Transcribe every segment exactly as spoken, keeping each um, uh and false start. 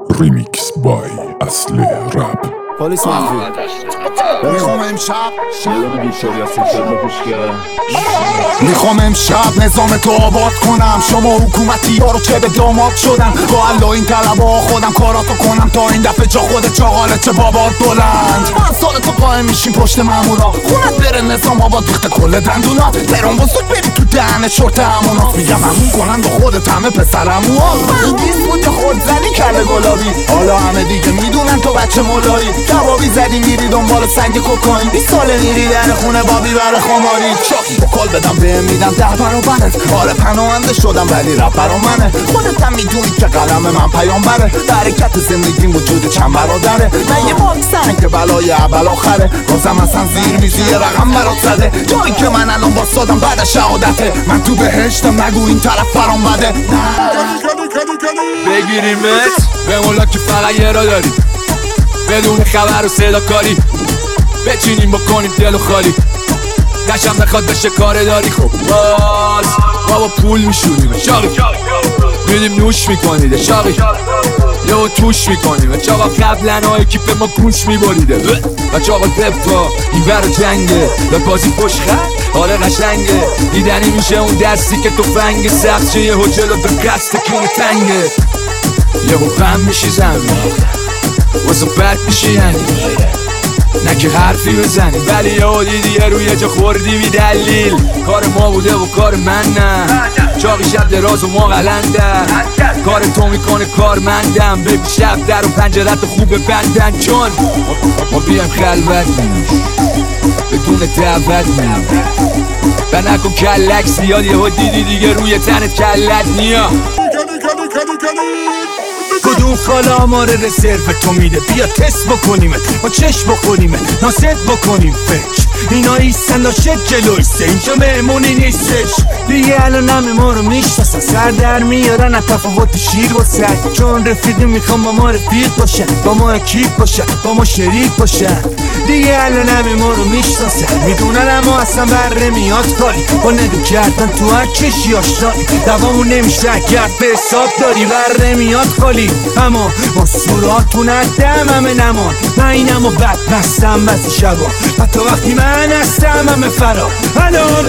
ریمیکس بای اصل رپ. پلیس مخفی میخوام امشب میخوام امشب نظام تو آباد کنم. شما حکومتی ها رو که به داماد شدن، با الله این طلب ها خودم کاراتو کنم تا این دفعه جا خود چاقاله چه بابات بلند. من سال تو قایم میشیم پشت مامورا، خونت بره نظام آباد ریخته کل دندونا. ترون بسود بری تو دهن شورت همونا، میگم همون کنن با خودت همه پسرموها. من بیست بود که خود زنی کله گلابی، حالا همه دیگه میدونن تو بچه مولایی. کبابی زدی میری دنبال سنگ کوکائین، بیست ساله میری در خونه بابی بر خماری. چاکی با کال بدم بهم میدم ده برابرت. آره پناهنده شدم ولی رپ برا منه. خودت هم میدونی که قلم من پیامبره. برکت زندگیم وجود چند برادره. من یه واکسن که بلای اول آخره. بازم اصلا زیر میزی یه رقم برات زده. جایی که من الان باستادم بعد شهادته. من تو بهشتم نگو این طرف برام بده. بگیریمت به مولا که فقط یه را داری، بدون خبر و صدا کاری بچینیم بکنیم دل و خالی. نشم بخواد بشه کار داری. خب باز بابا پول میشونیم شاقی، میدیم نوش میکنیده شاقی، یهو توش میکنیم چاقا. قبلن های کیف ما کوش میبریده و چاقا دفا این ور جنگه و بازی پشت خط آره قشنگه. دیدنی میشه اون دستی که تو فنگ سخت چه یهو جلو به قصد کونه تنگه. یهو بم میشی زمین واسه بد میشی یعنی نه که حرفی بزنی، ولی یهو دیدی یه روی جا خوردی بی دلیل. کار ما بوده و کار من نه، چاقی شب دراز و ما قلندن. کار تو میکنه کارمندم، ببین شب در و پنجرت خوب بندن. چون ما بیایم خلوت بدون دعوت میم و نکن کلک زیاد. یهو دیدی دیگه روی تنت کلت نیا. کدوم خاله آمار رزرو تو میده، بیا تست بکنیمت با چشم بخونیمت ناست بکنیم فکر. اینا ایستن داشت جلویسته اینجا مهمونی نیستش دیگه. الان همه ما رو میشناسن، سر در میارن از تفاوت شیر و سر. چون رفیقی میخوام با ما رفیق باشن، با ما اکیپ باشن، با ما شریک باشن دیگه. الان همه ما رو میشناسن، میدونن اما اصلا بر نمیاد کاری. با ندو کردن تو هر کشی آشنایی دوامون نمیشه اگر به حساب داری. بر نمیاد خالی اما با صوراتون ادم همه نمان. من اینم و بد بستم بزی شبا و تا وقتی من هستم همه فرا. الان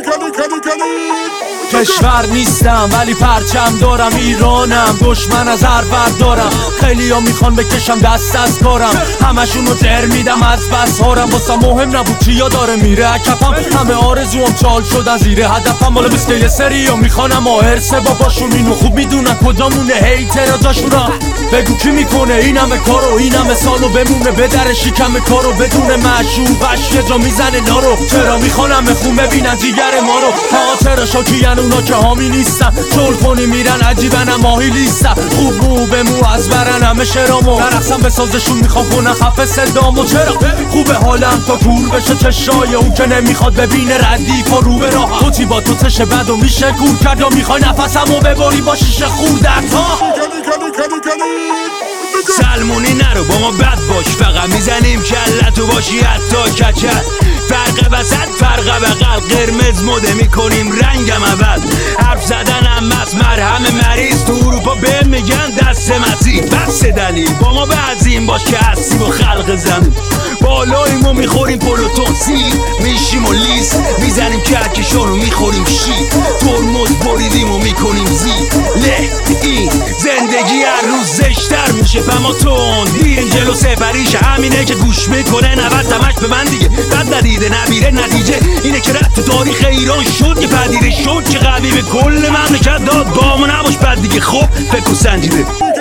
کشور نیستم ولی پرچم دارم، ایرانم دشمن از هر بردارم. خیلی ها میخوان بکشم دست از کارم، همشون رو در میدم از بس هارم. واسه مهم نبود چیا داره میره کفم، همه آرزوام چال شدن زیر هدفم. بالا بس که یه سری ها میخوان اما هرسه باباشون اینو خوب میدونن کجامونه هیترا جاشون را. بگو کی میکنه این همه کارو، این همه سالو بمونه به در شکم کارو. بدون معشوقش یه جا میزنه نارو. چرا میخوان همه خون ببینن جیگر ما رو. ها چرا شاکین اونا که حامی نیستن، چول کنی میرن عجیبن ماهی لیستن. خوب مو به مو از برن همه شرامو، نرقصم به سازشون میخوام کنن خفه صدامو. چرا خوبه حالم تا کور بشه چشای اون که نمیخواد ببینه ردیف و رو به راه. توتی با تو چشه بد و میشه کور کرد یا میخوای نفسمو ببری با شیشه خوردت ها. سلمونی نرو با ما بد باش، فقط میزنیم کلتو باشی حتی کچل. فرق وسط فرق بغل قرمز مده میکنیم رنگم اول. حرف زدن هم از مرهم مریض تو اروپا به میگن دست مسیح. بس دلیل با ما بعضیم باش که هستیم و خلق زمین. بالاییم و میخوریم پلوتوسی میشیم و لیس میزنیم کرکشان و میخوریم شی. ترمز بریدیم و میکنیم زی له. این زندگی هر روز زشتر میشه فما تون. این جلو سفریش همینه که گوش میکنه نود تمش به من دیگه. بد ندیده نبیره نتیجه اینه که رد تو تاریخ ایران شد که پدیره شد که قوی به کل مملکت داد. گامو نباش بد دیگه. خب فکر و سنجیده